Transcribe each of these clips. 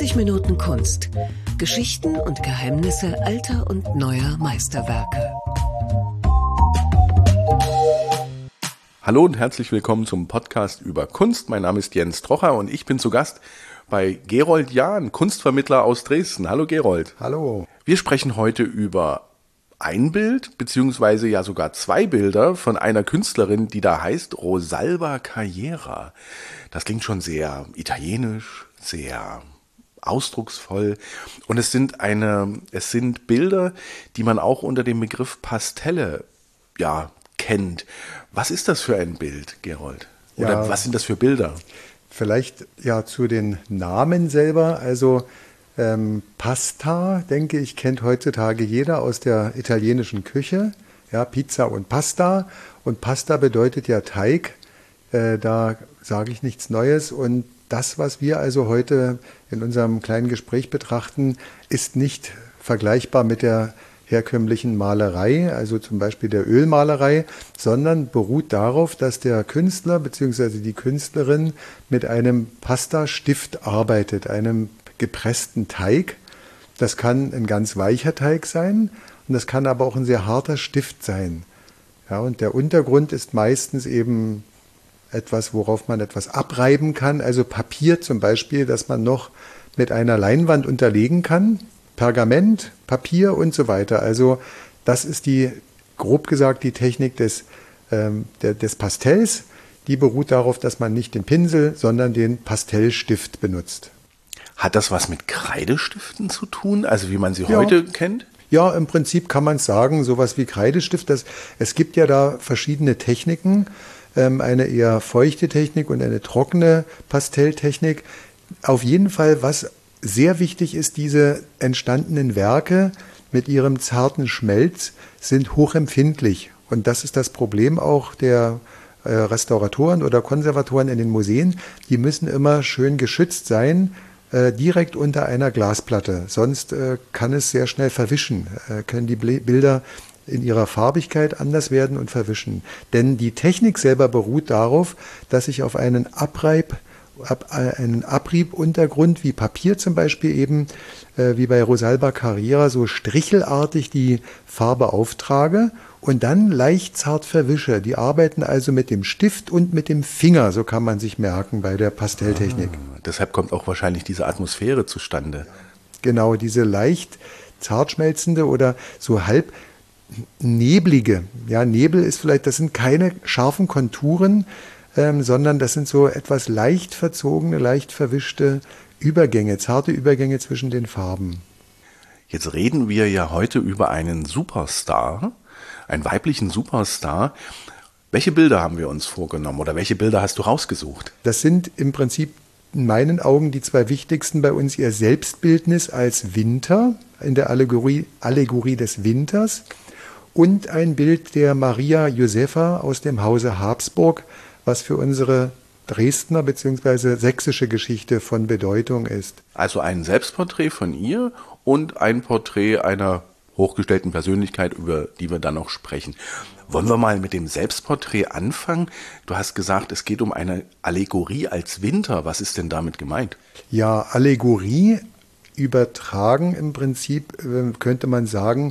90 Minuten Kunst. Geschichten und Geheimnisse alter und neuer Meisterwerke. Hallo und herzlich willkommen zum Podcast über Kunst. Mein Name ist Jens Trocher und ich bin zu Gast bei Gerold Jahn, Kunstvermittler aus Dresden. Hallo Gerold. Hallo. Wir sprechen heute über ein Bild, beziehungsweise ja sogar zwei Bilder von einer Künstlerin, die da heißt Rosalba Carriera. Das klingt schon sehr italienisch, sehr ausdrucksvoll. Und es sind Bilder, die man auch unter dem Begriff Pastelle, kennt. Was ist das für ein Bild, Gerold? Oder was sind das für Bilder? Vielleicht zu den Namen selber. Also Pasta, denke ich, kennt heutzutage jeder aus der italienischen Küche. Ja, Pizza und Pasta. Und Pasta bedeutet ja Teig. Da sage ich nichts Neues. Und das, was wir also heute in unserem kleinen Gespräch betrachten, ist nicht vergleichbar mit der herkömmlichen Malerei, also zum Beispiel der Ölmalerei, sondern beruht darauf, dass der Künstler bzw. die Künstlerin mit einem Pastastift arbeitet, einem gepressten Teig. Das kann ein ganz weicher Teig sein und das kann aber auch ein sehr harter Stift sein. Ja, und der Untergrund ist meistens eben etwas, worauf man etwas abreiben kann, also Papier zum Beispiel, das man noch mit einer Leinwand unterlegen kann. Pergament, Papier und so weiter. Also das ist grob gesagt, die Technik des Pastells. Die beruht darauf, dass man nicht den Pinsel, sondern den Pastellstift benutzt. Hat das was mit Kreidestiften zu tun, also wie man sie heute kennt? Ja, im Prinzip kann man es sagen, sowas wie Kreidestift. Es gibt ja da verschiedene Techniken, eine eher feuchte Technik und eine trockene Pastelltechnik. Auf jeden Fall, was sehr wichtig ist, diese entstandenen Werke mit ihrem zarten Schmelz sind hochempfindlich. Und das ist das Problem auch der Restauratoren oder Konservatoren in den Museen. Die müssen immer schön geschützt sein, direkt unter einer Glasplatte. Sonst kann es sehr schnell verwischen, können die Bilder in ihrer Farbigkeit anders werden und verwischen. Denn die Technik selber beruht darauf, dass ich auf einen Abriebuntergrund wie Papier zum Beispiel eben, wie bei Rosalba Carriera, so strichelartig die Farbe auftrage und dann leicht zart verwische. Die arbeiten also mit dem Stift und mit dem Finger, so kann man sich merken bei der Pastelltechnik. Deshalb kommt auch wahrscheinlich diese Atmosphäre zustande. Genau, diese leicht zart schmelzende oder so halb neblige. Ja, Nebel ist vielleicht, das sind keine scharfen Konturen, sondern das sind so etwas leicht verzogene, leicht verwischte Übergänge, zarte Übergänge zwischen den Farben. Jetzt reden wir ja heute über einen Superstar, einen weiblichen Superstar. Welche Bilder haben wir uns vorgenommen oder welche Bilder hast du rausgesucht? Das sind im Prinzip in meinen Augen die zwei wichtigsten bei uns, ihr Selbstbildnis als Winter, in der Allegorie des Winters und ein Bild der Maria Josepha aus dem Hause Habsburg, was für unsere Dresdner bzw. sächsische Geschichte von Bedeutung ist. Also ein Selbstporträt von ihr und ein Porträt einer hochgestellten Persönlichkeit, über die wir dann noch sprechen. Wollen wir mal mit dem Selbstporträt anfangen? Du hast gesagt, es geht um eine Allegorie als Winter. Was ist denn damit gemeint? Ja, Allegorie übertragen im Prinzip könnte man sagen,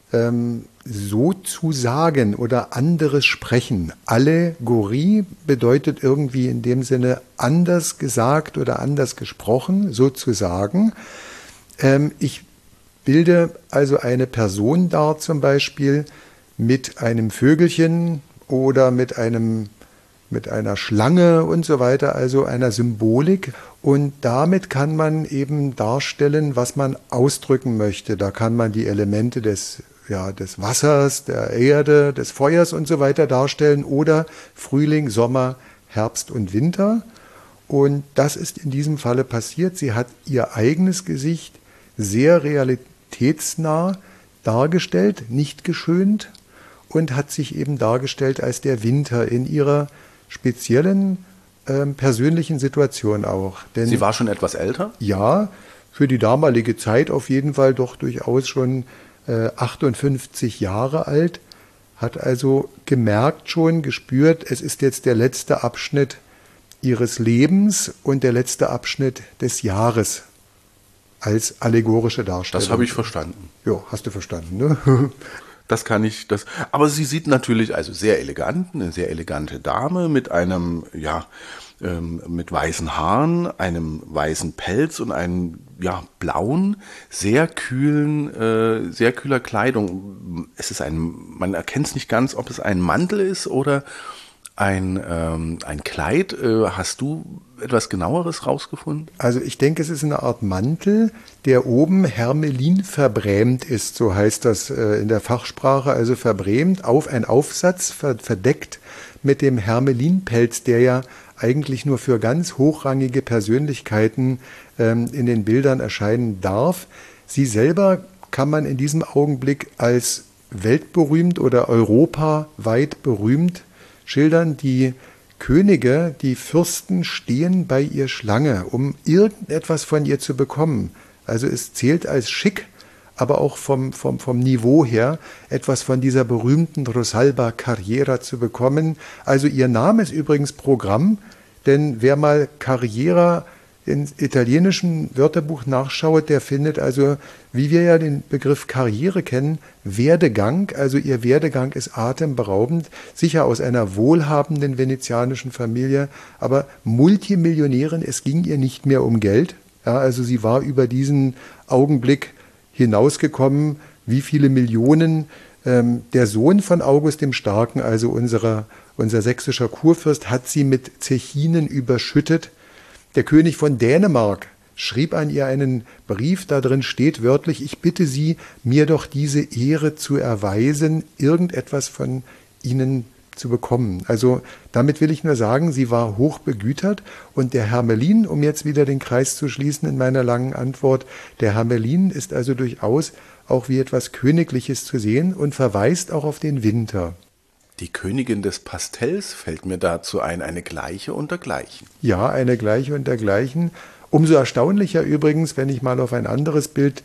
so zu sagen oder anderes sprechen. Allegorie bedeutet irgendwie in dem Sinne anders gesagt oder anders gesprochen, sozusagen. Ich bilde also eine Person dar zum Beispiel mit einem Vögelchen oder mit einer Schlange und so weiter, also einer Symbolik. Und damit kann man eben darstellen, was man ausdrücken möchte. Da kann man die Elemente des Wassers, der Erde, des Feuers und so weiter darstellen oder Frühling, Sommer, Herbst und Winter. Und das ist in diesem Falle passiert. Sie hat ihr eigenes Gesicht sehr realitätsnah dargestellt, nicht geschönt und hat sich eben dargestellt als der Winter in ihrer speziellen persönlichen Situation auch. Denn sie war schon etwas älter? Ja, für die damalige Zeit auf jeden Fall doch durchaus schon 58 Jahre alt, hat also gespürt, es ist jetzt der letzte Abschnitt ihres Lebens und der letzte Abschnitt des Jahres. als allegorische Darstellung. Das habe ich verstanden. Ja, hast du verstanden, ne? Das kann ich, aber sie sieht natürlich also sehr elegant, eine sehr elegante Dame mit einem, mit weißen Haaren, einem weißen Pelz und einem, blauen, sehr kühler Kleidung. Man erkennt es nicht ganz, ob es ein Mantel ist oder ein Kleid. Hast du etwas Genaueres rausgefunden? Also ich denke, es ist eine Art Mantel, der oben Hermelin verbrämt ist, so heißt das in der Fachsprache, also verbrämt auf ein Aufsatz, verdeckt mit dem Hermelinpelz, der ja eigentlich nur für ganz hochrangige Persönlichkeiten in den Bildern erscheinen darf. Sie selber kann man in diesem Augenblick als weltberühmt oder europaweit berühmt schildern. Die Könige, die Fürsten stehen bei ihr Schlange, um irgendetwas von ihr zu bekommen. Also es zählt als schick, aber auch vom Niveau her etwas von dieser berühmten Rosalba Carriera zu bekommen. Also ihr Name ist übrigens Programm, denn wer mal Carriera im italienischen Wörterbuch nachschaut, der findet also, wie wir ja den Begriff Karriere kennen, Werdegang. Also ihr Werdegang ist atemberaubend, sicher aus einer wohlhabenden venezianischen Familie, aber Multimillionärin, es ging ihr nicht mehr um Geld. Ja, also sie war über diesen Augenblick hinausgekommen, wie viele Millionen der Sohn von August dem Starken, also unser sächsischer Kurfürst, hat sie mit Zechinen überschüttet. Der König von Dänemark schrieb an ihr einen Brief, da drin steht wörtlich: Ich bitte Sie, mir doch diese Ehre zu erweisen, irgendetwas von Ihnen zu bekommen. Also damit will ich nur sagen, sie war hoch begütert und der Hermelin, um jetzt wieder den Kreis zu schließen in meiner langen Antwort, der Hermelin ist also durchaus auch wie etwas Königliches zu sehen und verweist auch auf den Winter. Die Königin des Pastells fällt mir dazu ein, eine Gleiche und dergleichen. Ja, eine Gleiche und dergleichen. Umso erstaunlicher übrigens, wenn ich mal auf ein anderes Bild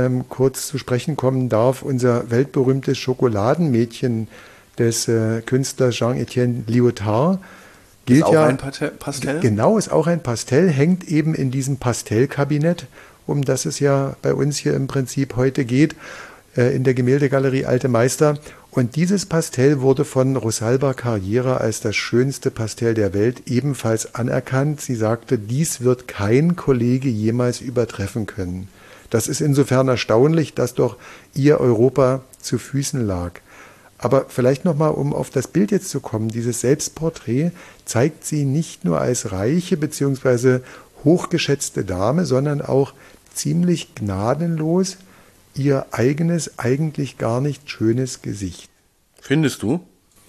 kurz zu sprechen kommen darf, unser weltberühmtes Schokoladenmädchen des Künstlers Jean-Etienne Lyotard. Ist auch ein Pastell? Genau, ist auch ein Pastell, hängt eben in diesem Pastellkabinett, um das es ja bei uns hier im Prinzip heute geht, in der Gemäldegalerie Alte Meister. Und dieses Pastell wurde von Rosalba Carriera als das schönste Pastell der Welt ebenfalls anerkannt. Sie sagte, dies wird kein Kollege jemals übertreffen können. Das ist insofern erstaunlich, dass doch ihr Europa zu Füßen lag. Aber vielleicht nochmal, um auf das Bild jetzt zu kommen, dieses Selbstporträt zeigt sie nicht nur als reiche bzw. hochgeschätzte Dame, sondern auch ziemlich gnadenlos ihr eigenes, eigentlich gar nicht schönes Gesicht. Findest du?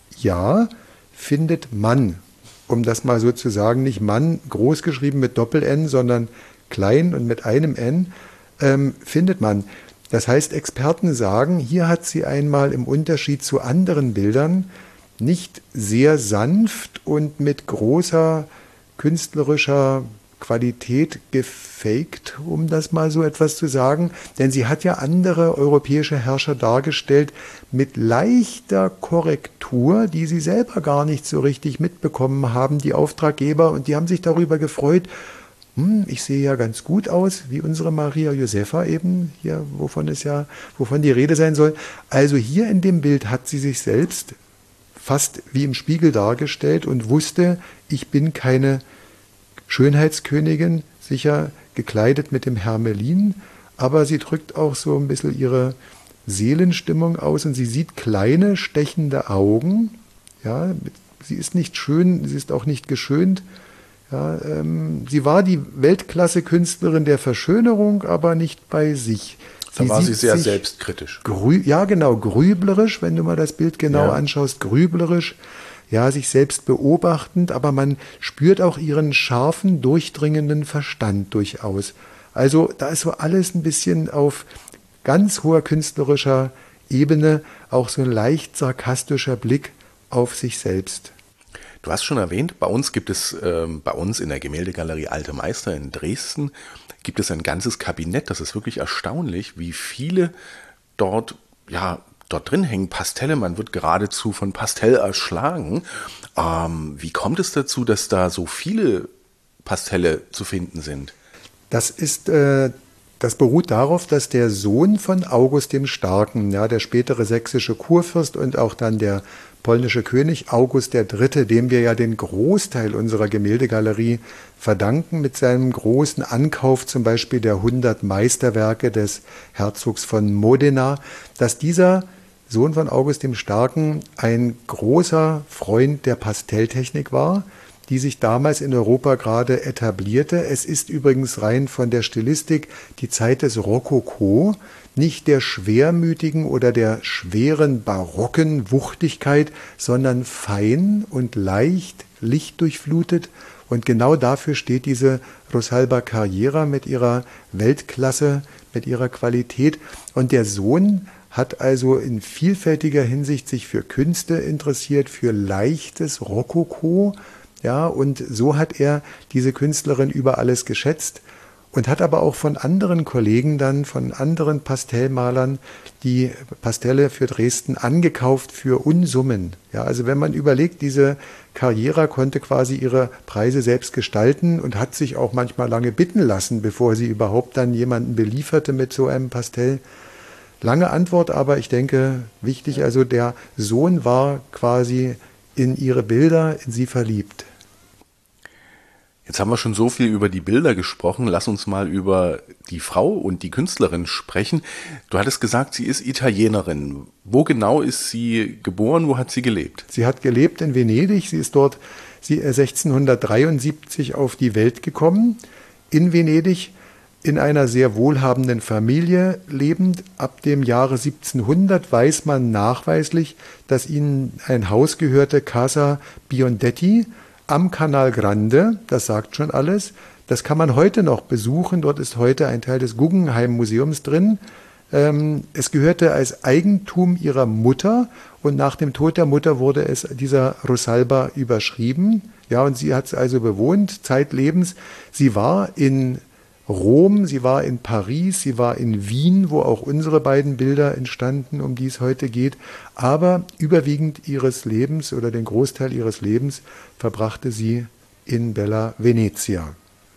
Ja, findet man. Um das mal so zu sagen, nicht Mann groß geschrieben mit Doppel-N, sondern klein und mit einem N, findet man. Das heißt, Experten sagen, hier hat sie einmal im Unterschied zu anderen Bildern nicht sehr sanft und mit großer künstlerischer Qualität gefaked, um das mal so etwas zu sagen. Denn sie hat ja andere europäische Herrscher dargestellt mit leichter Korrektur, die sie selber gar nicht so richtig mitbekommen haben, die Auftraggeber. Und die haben sich darüber gefreut, ich sehe ja ganz gut aus, wie unsere Maria Josefa eben, hier, wovon die Rede sein soll. Also hier in dem Bild hat sie sich selbst fast wie im Spiegel dargestellt und wusste, ich bin keine Schönheitskönigin, sicher gekleidet mit dem Hermelin, aber sie drückt auch so ein bisschen ihre Seelenstimmung aus und sie sieht kleine, stechende Augen. Ja, sie ist nicht schön, sie ist auch nicht geschönt. Ja, sie war die Weltklasse-Künstlerin der Verschönerung, aber nicht bei sich. Da war sie sehr selbstkritisch. Ja, genau, grüblerisch, wenn du mal das Bild genau anschaust, grüblerisch. Ja, sich selbst beobachtend, aber man spürt auch ihren scharfen, durchdringenden Verstand durchaus. Also da ist so alles ein bisschen auf ganz hoher künstlerischer Ebene, auch so ein leicht sarkastischer Blick auf sich selbst. Du hast schon erwähnt, bei uns gibt es, bei uns in der Gemäldegalerie Alte Meister in Dresden, gibt es ein ganzes Kabinett. Das ist wirklich erstaunlich, wie viele dort drin hängen Pastelle, man wird geradezu von Pastell erschlagen. Wie kommt es dazu, dass da so viele Pastelle zu finden sind? Das ist Das beruht darauf, dass der Sohn von August dem Starken, ja, der spätere sächsische Kurfürst und auch dann der polnische König August III., dem wir ja den Großteil unserer Gemäldegalerie verdanken, mit seinem großen Ankauf zum Beispiel der 100 Meisterwerke des Herzogs von Modena, dass dieser Sohn von August dem Starken ein großer Freund der Pastelltechnik war, die sich damals in Europa gerade etablierte. Es ist übrigens rein von der Stilistik die Zeit des Rokoko, nicht der schwermütigen oder der schweren barocken Wuchtigkeit, sondern fein und leicht, lichtdurchflutet. Und genau dafür steht diese Rosalba Carriera mit ihrer Weltklasse, mit ihrer Qualität. Und der Sohn hat also in vielfältiger Hinsicht sich für Künste interessiert, für leichtes Rokoko. Ja, und so hat er diese Künstlerin über alles geschätzt und hat aber auch von anderen Kollegen dann, von anderen Pastellmalern, die Pastelle für Dresden angekauft für Unsummen. Ja, also wenn man überlegt, diese Carriera konnte quasi ihre Preise selbst gestalten und hat sich auch manchmal lange bitten lassen, bevor sie überhaupt dann jemanden belieferte mit so einem Pastell. Lange Antwort, aber ich denke, wichtig, also der Sohn war quasi in ihre Bilder, in sie verliebt. Jetzt haben wir schon so viel über die Bilder gesprochen. Lass uns mal über die Frau und die Künstlerin sprechen. Du hattest gesagt, sie ist Italienerin. Wo genau ist sie geboren? Wo hat sie gelebt? Sie hat gelebt in Venedig. Sie ist dort 1673 auf die Welt gekommen. In Venedig, in einer sehr wohlhabenden Familie lebend. Ab dem Jahre 1700 weiß man nachweislich, dass ihnen ein Haus gehörte, Casa Biondetti, am Canal Grande, das sagt schon alles. Das kann man heute noch besuchen. Dort ist heute ein Teil des Guggenheim Museums drin. Es gehörte als Eigentum ihrer Mutter und nach dem Tod der Mutter wurde es dieser Rosalba überschrieben. Ja, und sie hat es also bewohnt, zeitlebens. Sie war in Rom, sie war in Paris, sie war in Wien, wo auch unsere beiden Bilder entstanden, um die es heute geht. Aber überwiegend ihres Lebens oder den Großteil ihres Lebens verbrachte sie in Bella Venezia.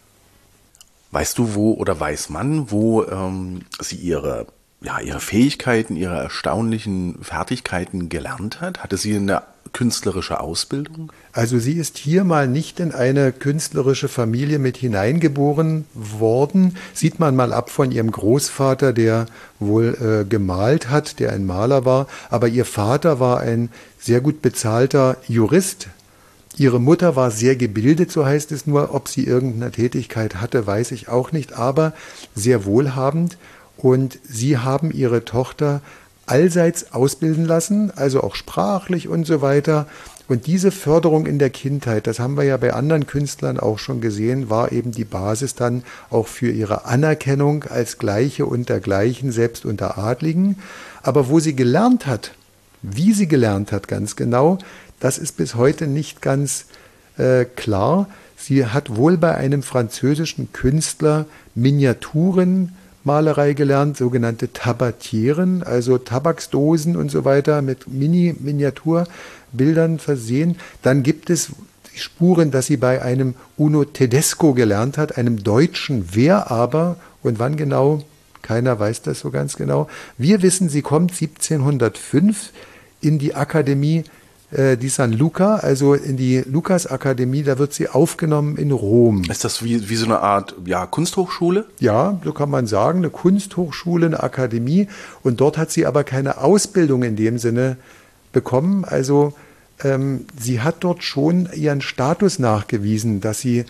Weißt du, wo oder weiß man, wo sie ihre Fähigkeiten, ihre erstaunlichen Fertigkeiten gelernt hat? Hatte sie eine künstlerische Ausbildung? Also sie ist hier mal nicht in eine künstlerische Familie mit hineingeboren worden. Sieht man mal ab von ihrem Großvater, der wohl gemalt hat, der ein Maler war. Aber ihr Vater war ein sehr gut bezahlter Jurist. Ihre Mutter war sehr gebildet, so heißt es nur. Ob sie irgendeine Tätigkeit hatte, weiß ich auch nicht, aber sehr wohlhabend. Und sie haben ihre Tochter allseits ausbilden lassen, also auch sprachlich und so weiter. Und diese Förderung in der Kindheit, das haben wir ja bei anderen Künstlern auch schon gesehen, war eben die Basis dann auch für ihre Anerkennung als Gleiche unter Gleichen, selbst unter Adligen. Aber wo sie gelernt hat, wie sie gelernt hat ganz genau, das ist bis heute nicht ganz klar. Sie hat wohl bei einem französischen Künstler Miniaturenmalerei gelernt, sogenannte Tabatieren, also Tabaksdosen und so weiter mit Miniaturbildern versehen. Dann gibt es Spuren, dass sie bei einem Uno Tedesco gelernt hat, einem Deutschen. Wer aber und wann genau, keiner weiß das so ganz genau. Wir wissen, sie kommt 1705 in die Akademie di San Luca, also in die Lukas-Akademie, da wird sie aufgenommen in Rom. Ist das wie so eine Art Kunsthochschule? Ja, so kann man sagen, eine Kunsthochschule, eine Akademie. Und dort hat sie aber keine Ausbildung in dem Sinne bekommen. Also sie hat dort schon ihren Status nachgewiesen, dass sie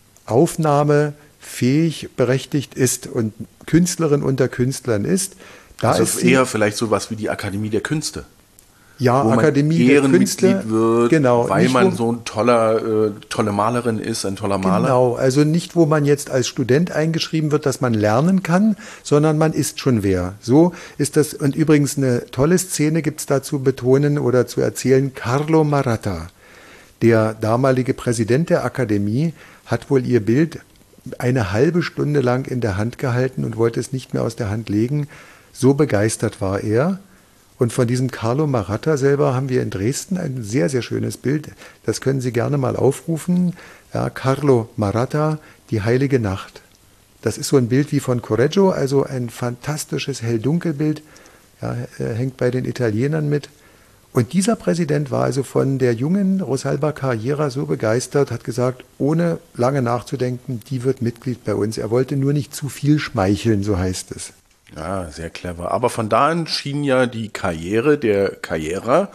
aufnahmefähig, berechtigt ist und Künstlerin unter Künstlern ist. Da also ist eher vielleicht sowas wie die Akademie der Künste. Ja, wo Akademie der Künste wird, genau, weil man so eine tolle Malerin ist, ein toller Maler. Genau, also nicht, wo man jetzt als Student eingeschrieben wird, dass man lernen kann, sondern man ist schon wer. So ist das. Und übrigens eine tolle Szene gibt es da zu betonen oder zu erzählen. Carlo Maratta, der damalige Präsident der Akademie, hat wohl ihr Bild eine halbe Stunde lang in der Hand gehalten und wollte es nicht mehr aus der Hand legen. So begeistert war er. Und von diesem Carlo Maratta selber haben wir in Dresden ein sehr, sehr schönes Bild. Das können Sie gerne mal aufrufen. Ja, Carlo Maratta, die heilige Nacht. Das ist so ein Bild wie von Correggio, also ein fantastisches Hell-Dunkel-Bild, ja, hängt bei den Italienern mit. Und dieser Präsident war also von der jungen Rosalba Carriera so begeistert, hat gesagt, ohne lange nachzudenken, die wird Mitglied bei uns. Er wollte nur nicht zu viel schmeicheln, so heißt es. Ja, sehr clever. Aber von da an schien ja die Karriere der Carriera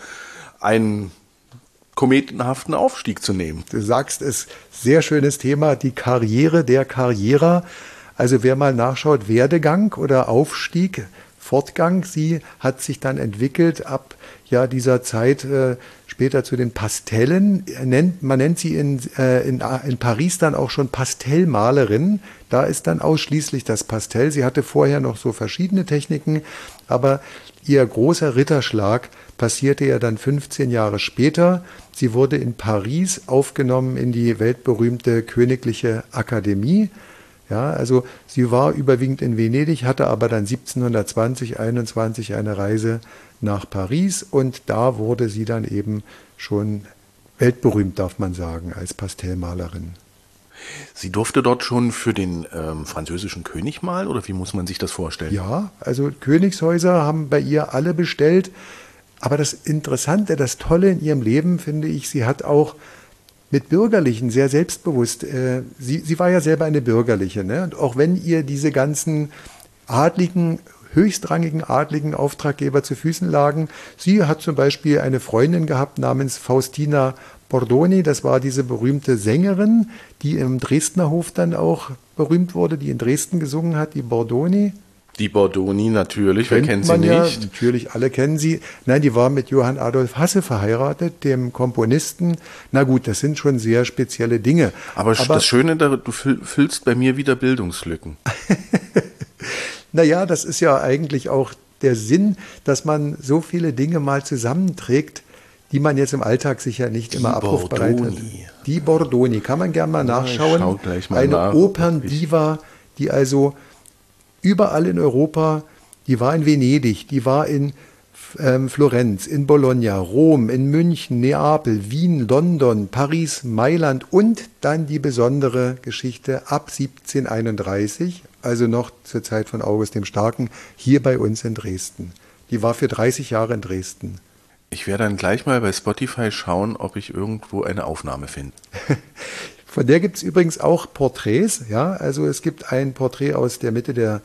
einen kometenhaften Aufstieg zu nehmen. Du sagst es, sehr schönes Thema, die Karriere der Carriera. Also wer mal nachschaut, Werdegang oder Aufstieg, Fortgang, sie hat sich dann entwickelt ab dieser Zeit später zu den Pastellen. Man nennt sie in Paris dann auch schon Pastellmalerin. Da ist dann ausschließlich das Pastell. Sie hatte vorher noch so verschiedene Techniken, aber ihr großer Ritterschlag passierte ja dann 15 Jahre später. Sie wurde in Paris aufgenommen in die weltberühmte Königliche Akademie. Ja, also sie war überwiegend in Venedig, hatte aber dann 1720, 21 eine Reise nach Paris und da wurde sie dann eben schon weltberühmt, darf man sagen, als Pastellmalerin. Sie durfte dort schon für den französischen König malen oder wie muss man sich das vorstellen? Ja, also Königshäuser haben bei ihr alle bestellt, aber das Interessante, das Tolle in ihrem Leben, finde ich, sie hat auch mit Bürgerlichen sehr selbstbewusst. Sie war ja selber eine Bürgerliche, ne? Und auch wenn ihr diese ganzen adligen, höchstrangigen adligen Auftraggeber zu Füßen lagen, sie hat zum Beispiel eine Freundin gehabt namens Faustina Bordoni, das war diese berühmte Sängerin, die im Dresdner Hof dann auch berühmt wurde, die in Dresden gesungen hat, die Bordoni. Die Bordoni natürlich, wer kennt sie nicht? Ja, natürlich, alle kennen sie. Nein, die war mit Johann Adolf Hasse verheiratet, dem Komponisten. Na gut, das sind schon sehr spezielle Dinge. Aber das Schöne, du füllst bei mir wieder Bildungslücken. Naja, das ist ja eigentlich auch der Sinn, dass man so viele Dinge mal zusammenträgt, die man jetzt im Alltag sicher nicht immer abrufbereit hat. Die Bordoni, kann man gerne mal nachschauen. Schau gleich mal eine nach, Operndiva, die also überall in Europa, die war in Venedig, die war in Florenz, in Bologna, Rom, in München, Neapel, Wien, London, Paris, Mailand und dann die besondere Geschichte ab 1731, also noch zur Zeit von August dem Starken, hier bei uns in Dresden. Die war für 30 Jahre in Dresden. Ich werde dann gleich mal bei Spotify schauen, ob ich irgendwo eine Aufnahme finde. Von der gibt es übrigens auch Porträts. Ja? Also es gibt ein Porträt aus der Mitte der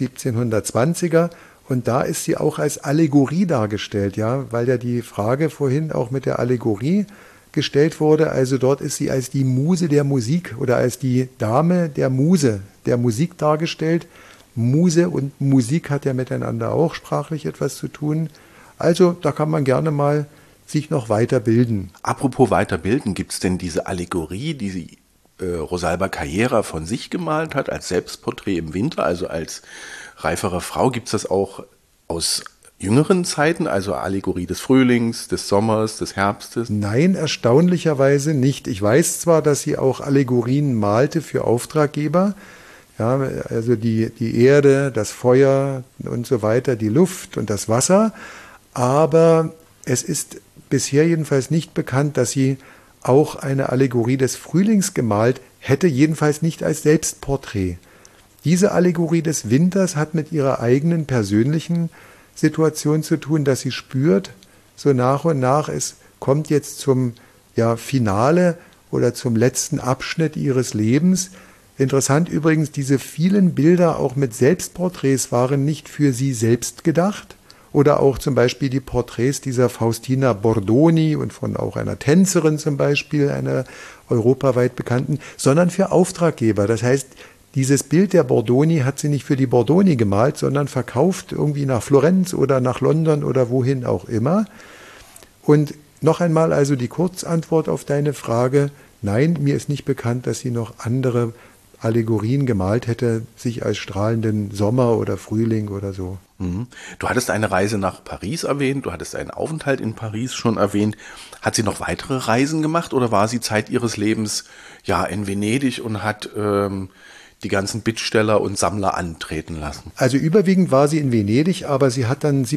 1720er und da ist sie auch als Allegorie dargestellt, ja, weil ja die Frage vorhin auch mit der Allegorie gestellt wurde. Also dort ist sie als die Muse der Musik oder als die Dame der Muse der Musik dargestellt. Muse und Musik hat ja miteinander auch sprachlich etwas zu tun. Also da kann man gerne mal sich noch weiterbilden. Apropos weiterbilden, gibt es denn diese Allegorie, die sie Rosalba Carriera von sich gemalt hat, als Selbstporträt im Winter, also als reifere Frau, gibt es das auch aus jüngeren Zeiten, also Allegorie des Frühlings, des Sommers, des Herbstes? Nein, erstaunlicherweise nicht. Ich weiß zwar, dass sie auch Allegorien malte für Auftraggeber, ja, also die Erde, das Feuer und so weiter, die Luft und das Wasser, aber es ist bisher jedenfalls nicht bekannt, dass sie auch eine Allegorie des Frühlings gemalt hätte, jedenfalls nicht als Selbstporträt. Diese Allegorie des Winters hat mit ihrer eigenen persönlichen Situation zu tun, dass sie spürt, so nach und nach, es kommt jetzt zum Finale oder zum letzten Abschnitt ihres Lebens. Interessant übrigens, diese vielen Bilder auch mit Selbstporträts waren nicht für sie selbst gedacht. Oder auch zum Beispiel die Porträts dieser Faustina Bordoni und von auch einer Tänzerin zum Beispiel, einer europaweit bekannten, sondern für Auftraggeber. Das heißt, dieses Bild der Bordoni hat sie nicht für die Bordoni gemalt, sondern verkauft irgendwie nach Florenz oder nach London oder wohin auch immer. Und noch einmal also die Kurzantwort auf deine Frage: Nein, mir ist nicht bekannt, dass sie noch andere Allegorien gemalt hätte, sich als strahlenden Sommer oder Frühling oder so. Du hattest eine Reise nach Paris erwähnt, du hattest einen Aufenthalt in Paris schon erwähnt. Hat sie noch weitere Reisen gemacht oder war sie Zeit ihres Lebens in Venedig und hat die ganzen Bittsteller und Sammler antreten lassen? Also überwiegend war sie in Venedig, aber sie hat dann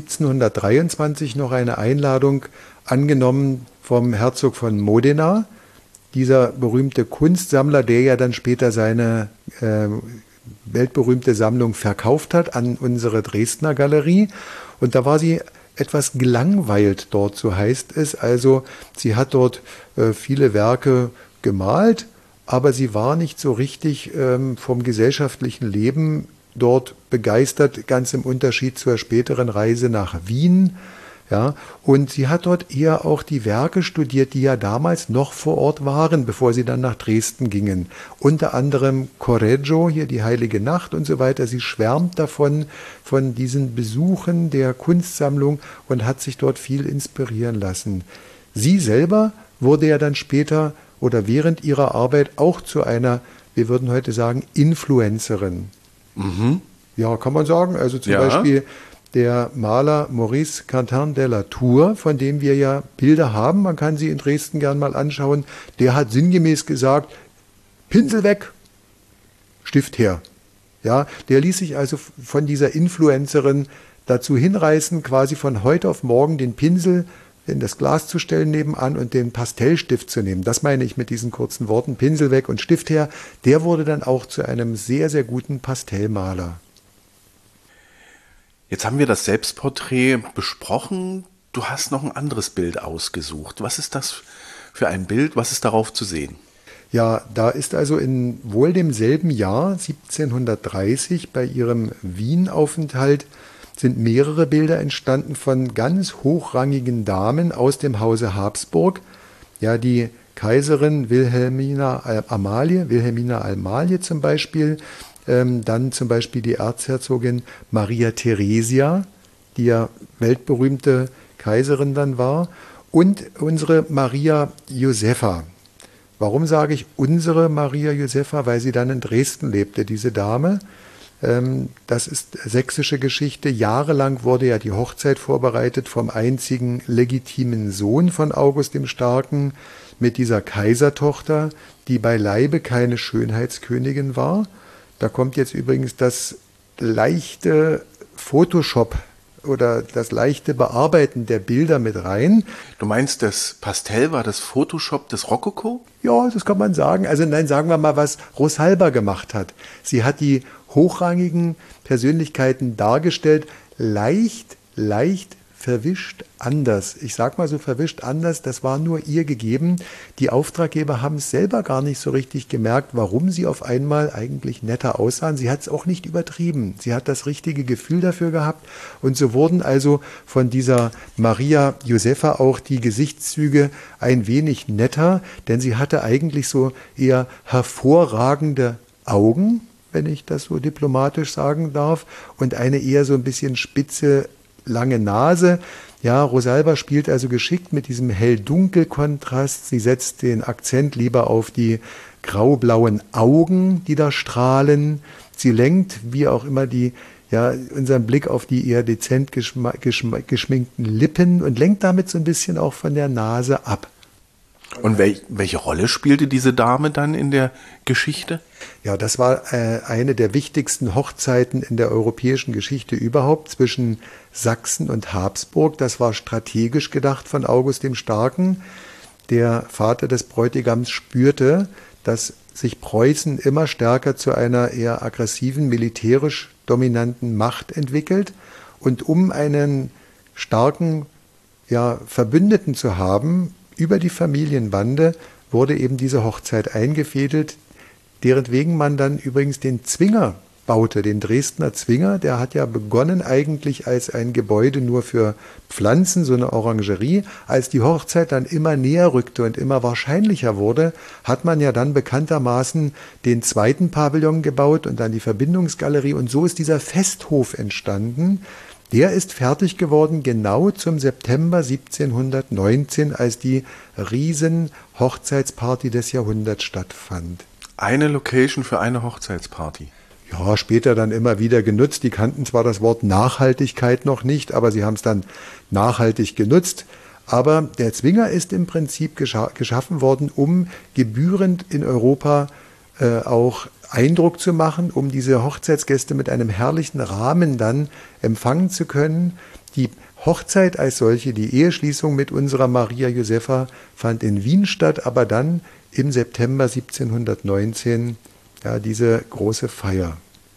1723 noch eine Einladung angenommen vom Herzog von Modena, dieser berühmte Kunstsammler, der ja dann später seine weltberühmte Sammlung verkauft hat an unsere Dresdner Galerie. Und da war sie etwas gelangweilt dort, so heißt es. Also sie hat dort viele Werke gemalt, aber sie war nicht so richtig vom gesellschaftlichen Leben dort begeistert, ganz im Unterschied zur späteren Reise nach Wien. Ja, und sie hat dort eher auch die Werke studiert, die ja damals noch vor Ort waren, bevor sie dann nach Dresden gingen. Unter anderem Correggio, hier die Heilige Nacht und so weiter. Sie schwärmt davon, von diesen Besuchen der Kunstsammlung und hat sich dort viel inspirieren lassen. Sie selber wurde ja dann später oder während ihrer Arbeit auch zu einer, wir würden heute sagen, Influencerin. Mhm. Ja, kann man sagen. Also zum Beispiel der Maler Maurice Quentin de la Tour, von dem wir ja Bilder haben, man kann sie in Dresden gern mal anschauen, der hat sinngemäß gesagt, Pinsel weg, Stift her. Ja, der ließ sich also von dieser Influencerin dazu hinreißen, quasi von heute auf morgen den Pinsel in das Glas zu stellen nebenan und den Pastellstift zu nehmen. Das meine ich mit diesen kurzen Worten, Pinsel weg und Stift her. Der wurde dann auch zu einem sehr, sehr guten Pastellmaler. Jetzt haben wir das Selbstporträt besprochen. Du hast noch ein anderes Bild ausgesucht. Was ist das für ein Bild? Was ist darauf zu sehen? Ja, da ist also in wohl demselben Jahr, 1730, bei ihrem Wien-Aufenthalt sind mehrere Bilder entstanden von ganz hochrangigen Damen aus dem Hause Habsburg. Ja, die Kaiserin Wilhelmina Amalie zum Beispiel, dann zum Beispiel die Erzherzogin Maria Theresia, die ja weltberühmte Kaiserin dann war, und unsere Maria Josepha. Warum sage ich unsere Maria Josepha? Weil sie dann in Dresden lebte, diese Dame. Das ist sächsische Geschichte. Jahrelang wurde ja die Hochzeit vorbereitet vom einzigen legitimen Sohn von August dem Starken mit dieser Kaisertochter, die beileibe keine Schönheitskönigin war. Da kommt jetzt übrigens das leichte Photoshop oder das leichte Bearbeiten der Bilder mit rein. Du meinst, das Pastell war das Photoshop des Rokoko? Ja, das kann man sagen. Also nein, sagen wir mal, was Rosalba gemacht hat. Sie hat die hochrangigen Persönlichkeiten dargestellt, leicht verwischt anders. Ich sag mal so verwischt anders, das war nur ihr gegeben. Die Auftraggeber haben es selber gar nicht so richtig gemerkt, warum sie auf einmal eigentlich netter aussahen. Sie hat es auch nicht übertrieben. Sie hat das richtige Gefühl dafür gehabt und so wurden also von dieser Maria Josepha auch die Gesichtszüge ein wenig netter, denn sie hatte eigentlich so eher hervorragende Augen, wenn ich das so diplomatisch sagen darf, und eine eher so ein bisschen spitze, lange Nase. Ja, Rosalba spielt also geschickt mit diesem Hell-Dunkel-Kontrast. Sie setzt den Akzent lieber auf die grau-blauen Augen, die da strahlen. Sie lenkt, wie auch immer, unseren Blick auf die eher dezent geschminkten Lippen und lenkt damit so ein bisschen auch von der Nase ab. Und welche Rolle spielte diese Dame dann in der Geschichte? Ja, das war eine der wichtigsten Hochzeiten in der europäischen Geschichte überhaupt zwischen Sachsen und Habsburg. Das war strategisch gedacht von August dem Starken. Der Vater des Bräutigams spürte, dass sich Preußen immer stärker zu einer eher aggressiven, militärisch dominanten Macht entwickelt. Und um einen starken Verbündeten zu haben, über die Familienbande wurde eben diese Hochzeit eingefädelt, deretwegen man dann übrigens den Zwinger baute, den Dresdner Zwinger. Der hat ja begonnen eigentlich als ein Gebäude nur für Pflanzen, so eine Orangerie. Als die Hochzeit dann immer näher rückte und immer wahrscheinlicher wurde, hat man ja dann bekanntermaßen den zweiten Pavillon gebaut und dann die Verbindungsgalerie. Und so ist dieser Festhof entstanden. Der ist fertig geworden genau zum September 1719, als die Riesen-Hochzeitsparty des Jahrhunderts stattfand. Eine Location für eine Hochzeitsparty. Ja, später dann immer wieder genutzt. Die kannten zwar das Wort Nachhaltigkeit noch nicht, aber sie haben es dann nachhaltig genutzt. Aber der Zwinger ist im Prinzip geschaffen worden, um gebührend in Europa auch Eindruck zu machen, um diese Hochzeitsgäste mit einem herrlichen Rahmen dann empfangen zu können. Die Hochzeit als solche, die Eheschließung mit unserer Maria Josepha fand in Wien statt, aber dann im September 1719 diese große Feier.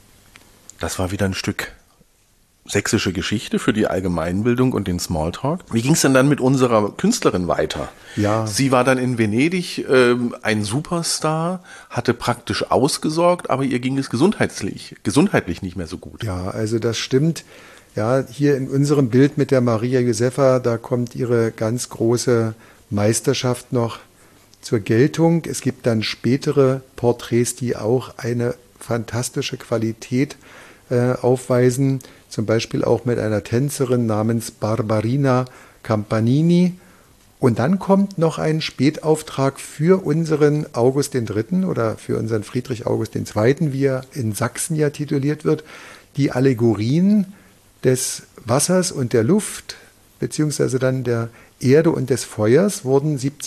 Das war wieder ein Stück sächsische Geschichte für die Allgemeinbildung und den Smalltalk. Wie ging es denn dann mit unserer Künstlerin weiter? Ja. Sie war dann in Venedig ein Superstar, hatte praktisch ausgesorgt, aber ihr ging es gesundheitlich nicht mehr so gut. Ja, also das stimmt. Ja, hier in unserem Bild mit der Maria Josefa, da kommt ihre ganz große Meisterschaft noch zur Geltung. Es gibt dann spätere Porträts, die auch eine fantastische Qualität aufweisen, zum Beispiel auch mit einer Tänzerin namens Barbarina Campanini. Und dann kommt noch ein Spätauftrag für unseren August III. Oder für unseren Friedrich August II., wie er in Sachsen ja tituliert wird, die Allegorien des Wassers und der Luft, beziehungsweise dann der Erde und des Feuers, wurden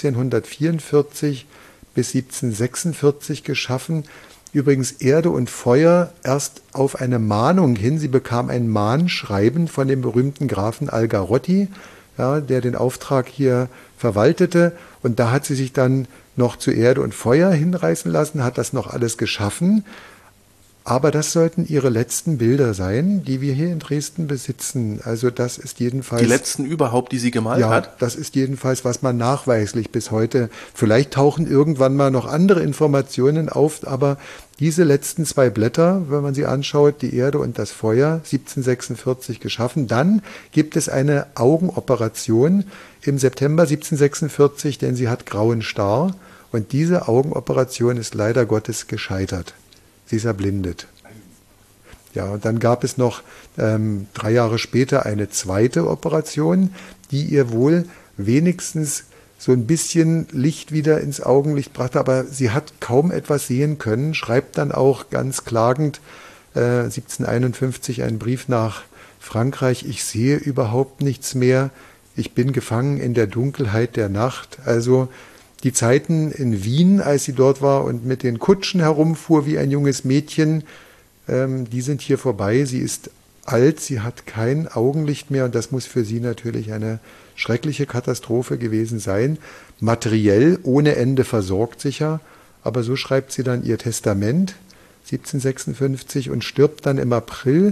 1744 bis 1746 geschaffen. Übrigens Erde und Feuer erst auf eine Mahnung hin. Sie bekam ein Mahnschreiben von dem berühmten Grafen Algarotti, ja, der den Auftrag hier verwaltete. Und da hat sie sich dann noch zu Erde und Feuer hinreißen lassen, hat das noch alles geschaffen. Aber das sollten ihre letzten Bilder sein, die wir hier in Dresden besitzen. Also das ist jedenfalls... Die letzten überhaupt, die sie gemalt hat? Ja, das ist jedenfalls, was man nachweislich bis heute... Vielleicht tauchen irgendwann mal noch andere Informationen auf, aber diese letzten 2 Blätter, wenn man sie anschaut, die Erde und das Feuer, 1746 geschaffen. Dann gibt es eine Augenoperation im September 1746, denn sie hat grauen Star. Und diese Augenoperation ist leider Gottes gescheitert. Sie ist erblindet. Ja, und dann gab es noch 3 Jahre später eine zweite Operation, die ihr wohl wenigstens so ein bisschen Licht wieder ins Augenlicht brachte, aber sie hat kaum etwas sehen können, schreibt dann auch ganz klagend 1751 einen Brief nach Frankreich: Ich sehe überhaupt nichts mehr, ich bin gefangen in der Dunkelheit der Nacht. Also die Zeiten in Wien, als sie dort war und mit den Kutschen herumfuhr wie ein junges Mädchen, die sind hier vorbei. Sie ist alt, sie hat kein Augenlicht mehr und das muss für sie natürlich eine schreckliche Katastrophe gewesen sein. Materiell ohne Ende versorgt sicher, aber so schreibt sie dann ihr Testament 1756 und stirbt dann im April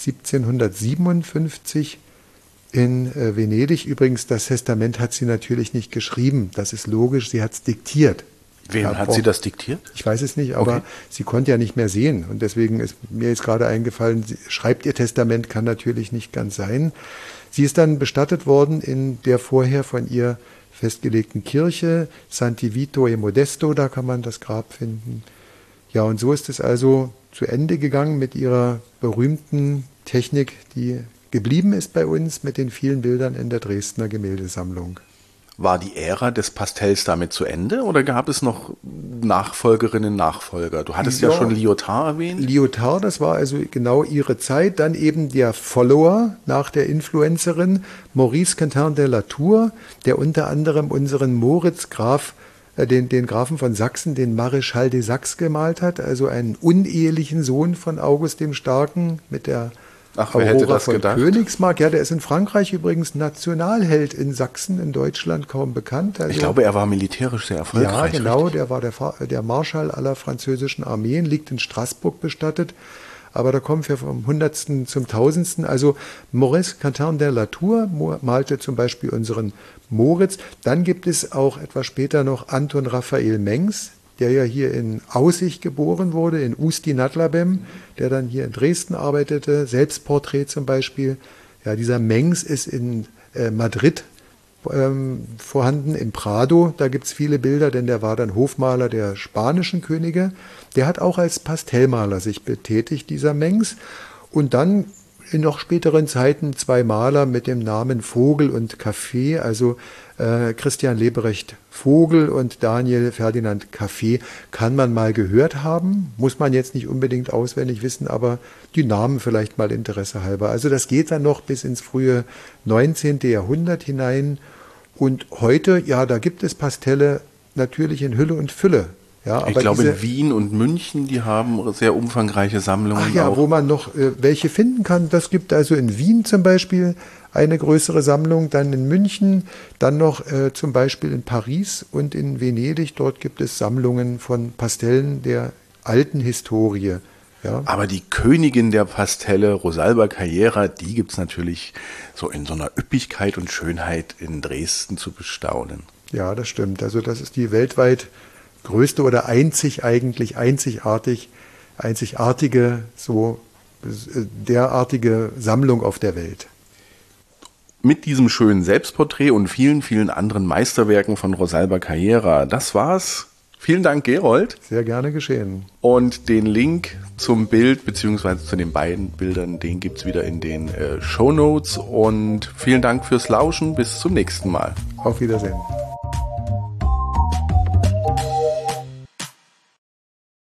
1757 in Venedig. Übrigens, das Testament hat sie natürlich nicht geschrieben. Das ist logisch, sie hat es diktiert. Wem hat sie das diktiert? Ich weiß es nicht, aber sie konnte ja nicht mehr sehen. Und deswegen ist mir jetzt gerade eingefallen, sie schreibt ihr Testament, kann natürlich nicht ganz sein. Sie ist dann bestattet worden in der vorher von ihr festgelegten Kirche, Santi Vito e Modesto, da kann man das Grab finden. Ja, und so ist es also zu Ende gegangen mit ihrer berühmten Technik, die geblieben ist bei uns mit den vielen Bildern in der Dresdner Gemäldesammlung. War die Ära des Pastells damit zu Ende oder gab es noch Nachfolgerinnen, Nachfolger? Du hattest ja schon Lyotard erwähnt. Lyotard, das war also genau ihre Zeit. Dann eben der Follower nach der Influencerin, Maurice Quentin de la Tour, der unter anderem unseren Moritz Graf, den Grafen von Sachsen, den Maréchal de Saxe gemalt hat, also einen unehelichen Sohn von August dem Starken mit der wer hätte das von gedacht? Königsmark. Ja, der ist in Frankreich übrigens Nationalheld, in Sachsen, in Deutschland kaum bekannt. Also, ich glaube, er war militärisch sehr erfolgreich. Ja, genau, richtig? der war der Marschall aller französischen Armeen, liegt in Straßburg bestattet. Aber da kommen wir vom 100. zum 1000. Also Maurice Quentin de la Tour malte zum Beispiel unseren Moritz. Dann gibt es auch etwas später noch Anton Raphael Mengs, der ja hier in Aussicht geboren wurde, in Usti nad Labem, der dann hier in Dresden arbeitete, Selbstporträt zum Beispiel. Ja, dieser Mengs ist in Madrid vorhanden, im Prado, da gibt es viele Bilder, denn der war dann Hofmaler der spanischen Könige. Der hat auch als Pastellmaler sich betätigt, dieser Mengs. Und dann in noch späteren Zeiten 2 Maler mit dem Namen Vogel und Café, also Christian Leberecht Vogel und Daniel Ferdinand Café, kann man mal gehört haben, muss man jetzt nicht unbedingt auswendig wissen, aber die Namen vielleicht mal Interesse halber. Also das geht dann noch bis ins frühe 19. Jahrhundert hinein und heute, ja, da gibt es Pastelle natürlich in Hülle und Fülle. Ja, aber ich glaube, in Wien und München, die haben sehr umfangreiche Sammlungen. Ach ja, auch. Wo man noch welche finden kann. Das gibt also in Wien zum Beispiel eine größere Sammlung, dann in München, dann noch zum Beispiel in Paris und in Venedig. Dort gibt es Sammlungen von Pastellen der alten Historie. Ja. Aber die Königin der Pastelle, Rosalba Carriera, die gibt's natürlich so in so einer Üppigkeit und Schönheit in Dresden zu bestaunen. Ja, das stimmt. Also das ist die weltweit größte oder einzigartige, so derartige Sammlung auf der Welt. Mit diesem schönen Selbstporträt und vielen, vielen anderen Meisterwerken von Rosalba Carriera. Das war's. Vielen Dank, Gerold. Sehr gerne geschehen. Und den Link zum Bild bzw. zu den beiden Bildern, den gibt's wieder in den Shownotes. Und vielen Dank fürs Lauschen. Bis zum nächsten Mal. Auf Wiedersehen.